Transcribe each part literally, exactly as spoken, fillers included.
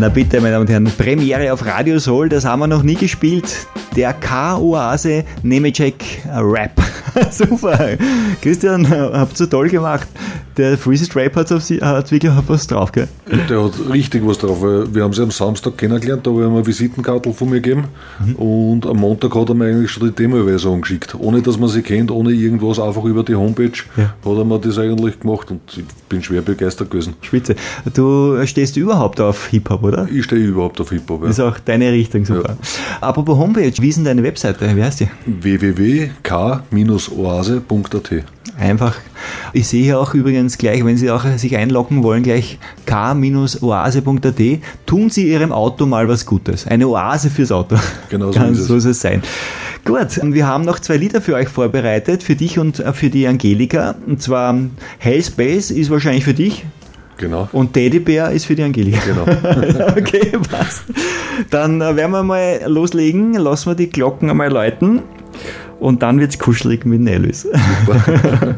Na bitte, meine Damen und Herren, Premiere auf Radio Soul, das haben wir noch nie gespielt. Der K-Oase Nemetschek Rap. Super. Christian, habt ihr toll gemacht. Der Freezy Stripe hat, auf sie, hat wirklich was drauf, gell? Der hat richtig was drauf, weil wir haben sie am Samstag kennengelernt, da habe ich ihm eine Visitenkarte von mir gegeben mhm. und am Montag hat er mir eigentlich schon die Demo-Version geschickt. Ohne dass man sie kennt, ohne irgendwas, einfach über die Homepage ja. hat er mir das eigentlich gemacht und ich bin schwer begeistert gewesen. Spitze. Du stehst überhaupt auf Hip-Hop, oder? Ich stehe überhaupt auf Hip-Hop, ja. Das ist auch deine Richtung, super. Ja. Apropos Homepage, wie ist denn deine Webseite? Wie heißt die? w w w punkt k oase punkt a t. Einfach. Ich sehe hier auch übrigens gleich, wenn Sie auch sich einloggen wollen, gleich k oase punkt a t. Tun Sie Ihrem Auto mal was Gutes. Eine Oase fürs Auto. Genau so ist es. So soll es sein. Gut, wir haben noch zwei Lieder für euch vorbereitet, für dich und für die Angelika. Und zwar Hellspace ist wahrscheinlich für dich. Genau. Und Teddybär ist für die Angelika. Genau. Okay, passt. Dann werden wir mal loslegen. Lassen wir die Glocken einmal läuten. Und dann wird's kuschelig mit Elvis. Super.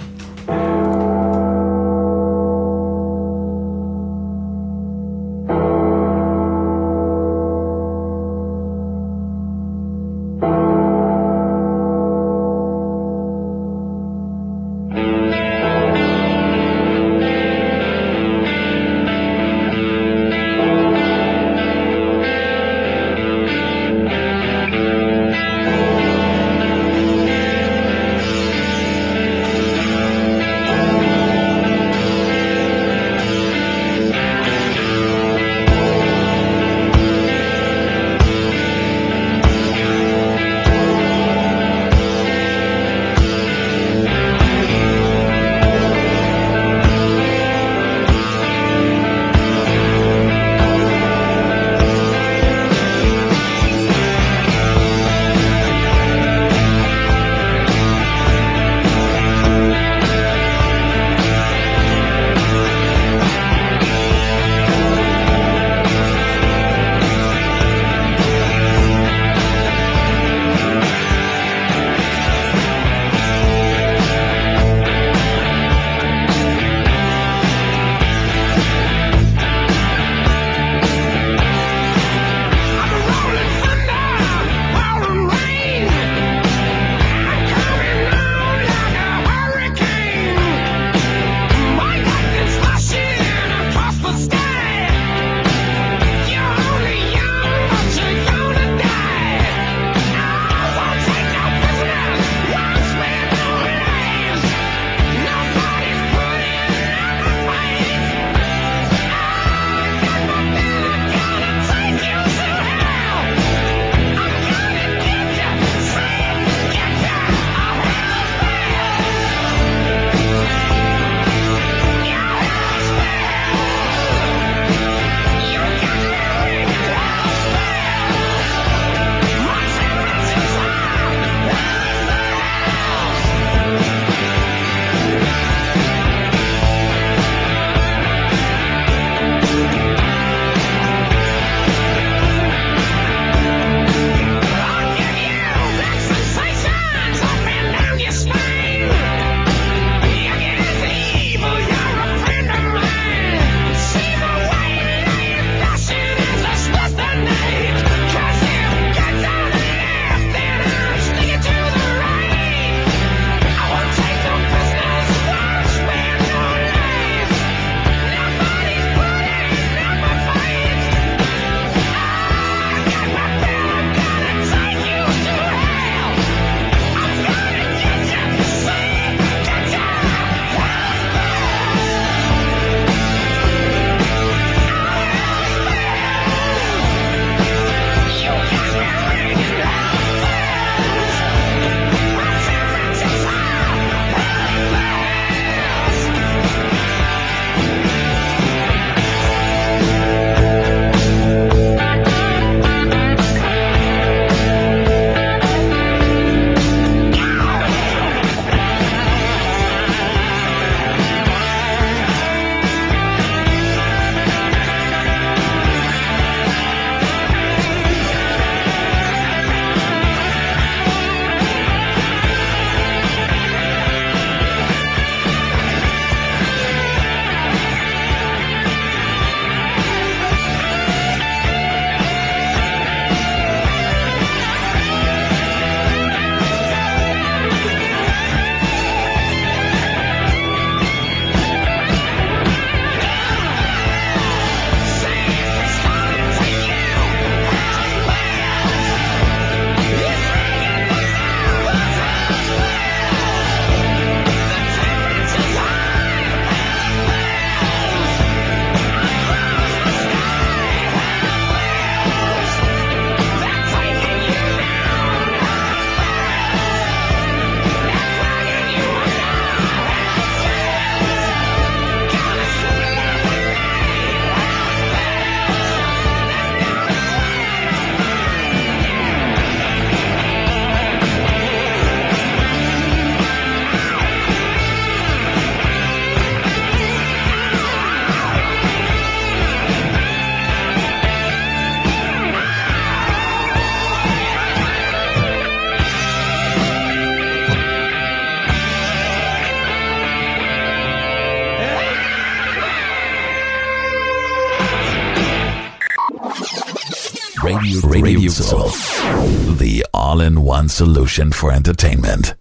Radio, Radio Soul, the all-in-one solution for entertainment.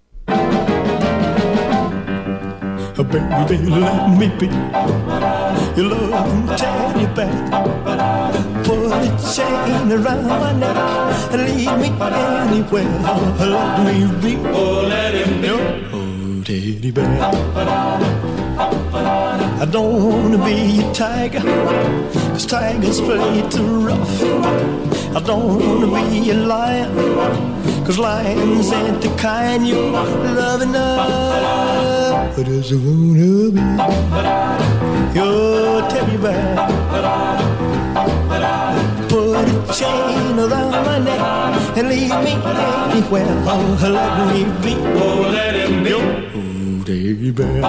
Baby, let me be your loving teddy bear. Put a chain around my neck and lead me anywhere. Let me be, oh, let him be your oh, teddy bear. I don't wanna be a tiger, 'cause tigers play too rough. I don't wanna be a lion, 'cause lions ain't the kind you love enough. I just wanna be your teddy bear. Put a chain around my neck and lead me anywhere. Oh, let me be, oh, let him be your oh, teddy bear.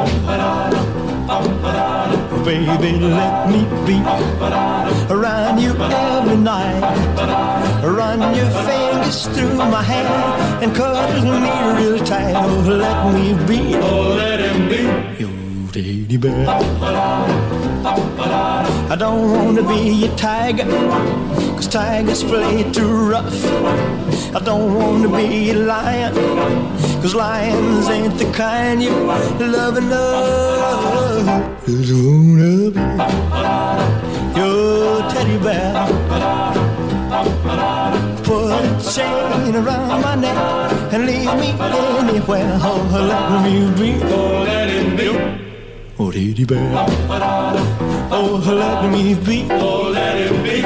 Baby, let me be around you every night. Run your fingers through my hair and cuddle me real tight. Oh, let me be, oh, let him be your teddy bear. I don't wanna be a tiger, 'cause tigers play too rough. I don't wanna be a lion, 'cause lions ain't the kind you love enough. Just wanna be your teddy bear. Put a chain around my neck and lead me anywhere. Oh, let me be, oh, let him be oh, teddy bear. Oh, let me be, oh, let him be